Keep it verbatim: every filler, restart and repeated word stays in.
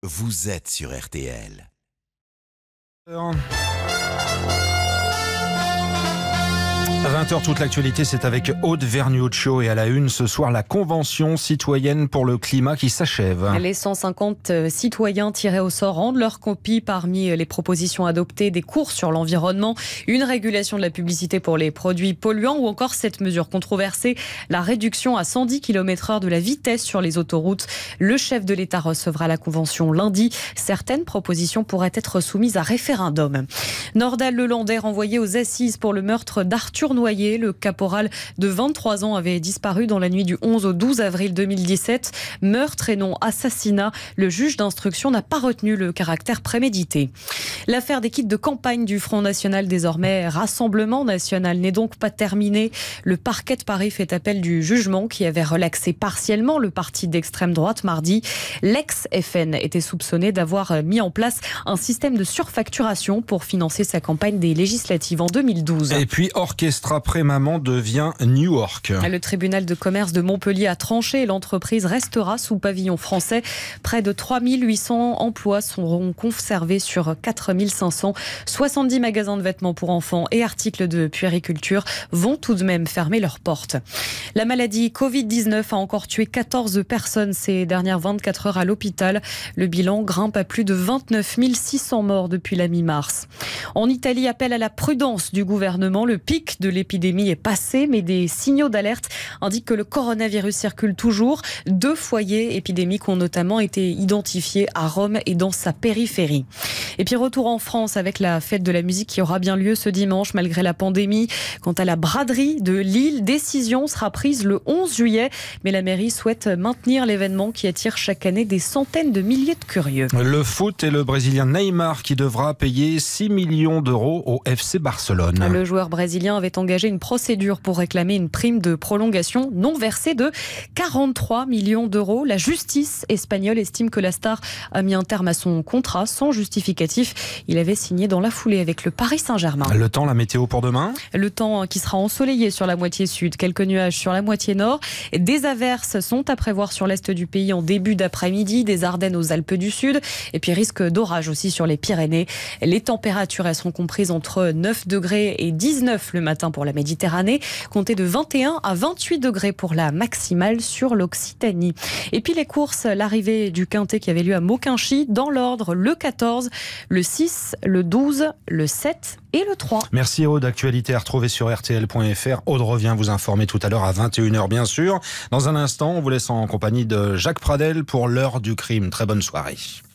vous êtes sur R T L. À vingt heures, toute l'actualité, c'est avec Aude Vergnuccio et à la une ce soir, la Convention citoyenne pour le climat qui s'achève. Les cent cinquante citoyens tirés au sort rendent leur copie parmi les propositions adoptées, des cours sur l'environnement, une régulation de la publicité pour les produits polluants ou encore cette mesure controversée, la réduction à cent dix kilomètres heure de la vitesse sur les autoroutes. Le chef de l'État recevra la Convention lundi. Certaines propositions pourraient être soumises à référendum. Nordal Lelandais renvoyé aux assises pour le meurtre d'Arthur Noyer. Le caporal de vingt-trois ans avait disparu dans la nuit du onze au douze avril deux mille dix-sept. Meurtre et non assassinat. Le juge d'instruction n'a pas retenu le caractère prémédité. L'affaire des kits de campagne du Front National, désormais Rassemblement National, n'est donc pas terminée. Le parquet de Paris fait appel du jugement qui avait relaxé partiellement le parti d'extrême droite mardi. L'ex-F N était soupçonné d'avoir mis en place un système de surfacturation pour financer sa campagne des législatives en deux mille douze. Et puis, Orchestra Prémaman devient Newark. Le tribunal de commerce de Montpellier a tranché et l'entreprise restera sous pavillon français. Près de trois mille huit cents emplois seront conservés sur quatre mille cinq cents. soixante-dix magasins de vêtements pour enfants et articles de puériculture vont tout de même fermer leurs portes. La maladie covid dix-neuf a encore tué quatorze personnes ces dernières vingt-quatre heures à l'hôpital. Le bilan grimpe à plus de vingt-neuf mille six cents morts depuis la mi-mars. En Italie, appel à la prudence du gouvernement. Le pic de l'épidémie est passé, mais des signaux d'alerte indiquent que le coronavirus circule toujours. Deux foyers épidémiques ont notamment été identifiés à Rome et dans sa périphérie. Et puis retour en France avec la fête de la musique qui aura bien lieu ce dimanche malgré la pandémie. Quant à la braderie de Lille, décision sera prise le onze juillet, mais la mairie souhaite maintenir l'événement qui attire chaque année des centaines de milliers de curieux. Le foot et le Brésilien Neymar qui devra payer six millions d'euros au F C Barcelone. Le joueur brésilien avait engagé une procédure pour réclamer une prime de prolongation non versée de quarante-trois millions d'euros. La justice espagnole estime que la star a mis un terme à son contrat sans justificatif. Il avait signé dans la foulée avec le Paris Saint-Germain. Le temps, la météo pour demain ? Le temps qui sera ensoleillé sur la moitié sud, quelques nuages sur la moitié nord. Des averses sont à prévoir sur l'est du pays en début d'après-midi, des Ardennes aux Alpes du Sud. Et puis risque d'orage aussi sur les Pyrénées. Les températures, elles seront comprises entre neuf degrés et dix-neuf le matin pour la Méditerranée. Comptez de vingt et un à vingt-huit degrés pour la maximale sur l'Occitanie. Et puis les courses, l'arrivée du Quintet qui avait lieu à Mauquinchi, dans l'ordre le quatorze, le six, le douze, le sept et le trois. Merci Aude, actualité à retrouver sur R T L point F R. Aude revient vous informer tout à l'heure à vingt et une heures bien sûr. Dans un instant, on vous laisse en compagnie de Jacques Pradel pour l'heure du crime. Très bonne soirée.